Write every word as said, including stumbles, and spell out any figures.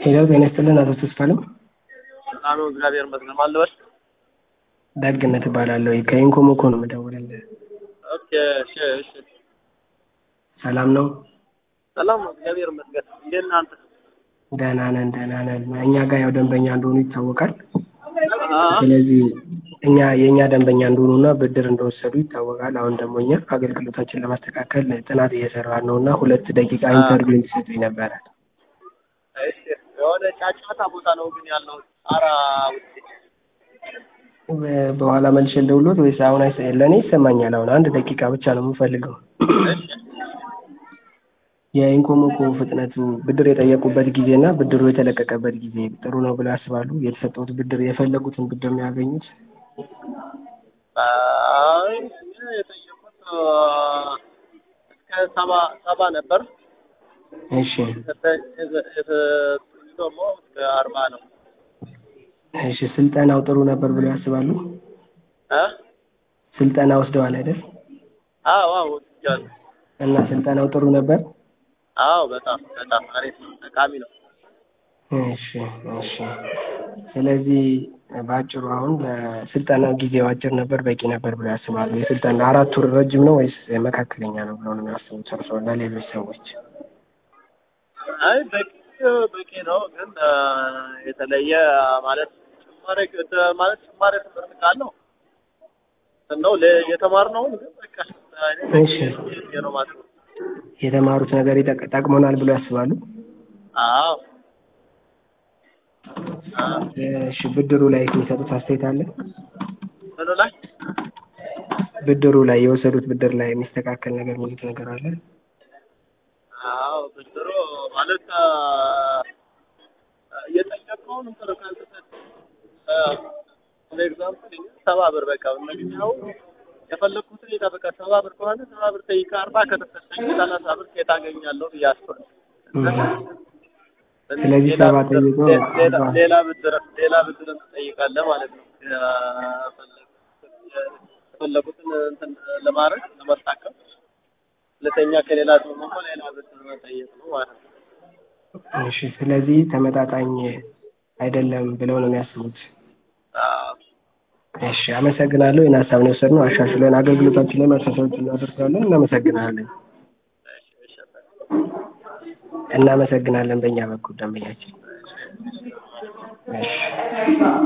ሄሎ ጤና ይስጥልን አቶ ተስፋለም። ሰላም ነው እግዚአብሔር ይመስገን። ማን ልበል? ደግነት እባላለሁ ከኢንኮሞኮ ነው የምደውልልህ። ኦኬ እሺ እሺ። ሰላም ነው? ሰላም ነው እግዚአብሔር ይመስገን። እንዴት ነህ አንተ? ደህና ነን ደህና ነን። እኛ ጋር ያው ደንበኛ እንደሆኑ ይታወቃል። አዎ ስለዚህ እኛ የእኛ ደንበኛ እንደሆኑና ብድር እንደወሰዱ ይታወቃል። አሁን ደግሞ እኛ አገልግሎታችን ለማስተካከል ጥናት እየሰራን ነው እና ሁለት ደቂቃ ኢንተርቪው እንዲሰጡኝ ነበረ። እሺ። የሆነ ጫጫታ ቦታ ነው ግን ያለው ጣራ ውጪ። በኋላ መልሼ ልደውልዎት ወይስ አሁን? ለእኔ ይሰማኛል። አሁን አንድ ደቂቃ ብቻ ነው የምፈልገው። እሺ። የኢንኮሞኮ ፍጥነቱ ብድር የጠየቁበት ጊዜ እና ብድሩ የተለቀቀበት ጊዜ ጥሩ ነው ብለው ያስባሉ? የተሰጠሁት ብድር የፈለጉትን ብድር ነው ያገኙት? አይ የጠየቁት እስከ ሰባ ሰባ ነበር። እሺ ደግሞ እስከ አርባ ነው። እሺ ስልጠናው ጥሩ ነበር ብለው ያስባሉ? እ ስልጠና ወስደዋል አይደል? አዎ አዎ ወስጃለሁ። እና ስልጠናው ጥሩ ነበር? አዎ በጣም በጣም አሪፍ ነው፣ ጠቃሚ ነው። እሺ እሺ። ስለዚህ በአጭሩ አሁን ለስልጠና ጊዜው አጭር ነበር በቂ ነበር ብለው ያስባሉ? የስልጠና አራት ወር ረጅም ነው ወይስ መካከለኛ ነው ብለው ነው የሚያስቡት እርስዎ ለሌሎች ሰዎች? አይ በቂ በቂ ነው፣ ግን የተለየ ማለት ጭማሪ ማለት ጭማሪ ትምህርት ካለው ነው የተማርነው ግን በቃ እሺ ነው ማለት ነው። የተማሩት ነገር ይጠቅመናል ብለው ያስባሉ? አዎ። እሺ ብድሩ ላይ የሚሰጡት አስተያየት አለ? ምኑ ላይ? ብድሩ ላይ የወሰዱት ብድር ላይ የሚስተካከል ነገር የሚሉት ነገር አለ? አዎ ብድሩ ማለት የጠየቀውን እንትን ካልተሰጠ ለኤግዛምፕል ሰባ ብር በቃ መግቢያው የፈለኩትን ይጠብቃ ሰባ ብር ከሆነ ሰባ ብር ጠይቃ አርባ ከተሰጠኝ ሰላሳ ብር ከየት አገኛለሁ ብዬ አስባለሁ። ስለዚህ ሰባ ጠይቆ ሌላ ብድር ሌላ ብድር ትጠይቃለህ ማለት ነው። የፈለኩትን እንትን ለማድረግ ለማሳካት ሁለተኛ ከሌላ ሰው ደግሞ ሌላ ብድር መጠየቅ ነው ማለት ነው። እሺ ስለዚህ ተመጣጣኝ አይደለም ብለው ነው የሚያስቡት? አዎ። እሺ አመሰግናለሁ። ይህን ሀሳብ ነው የወሰድነው። አሻሽለን አገልግሎታችን ላይ ማሻሻያዎች እናደርጋለን። እናመሰግናለን። እናመሰግናለን በእኛ በኩል ደንበኛችን። እሺ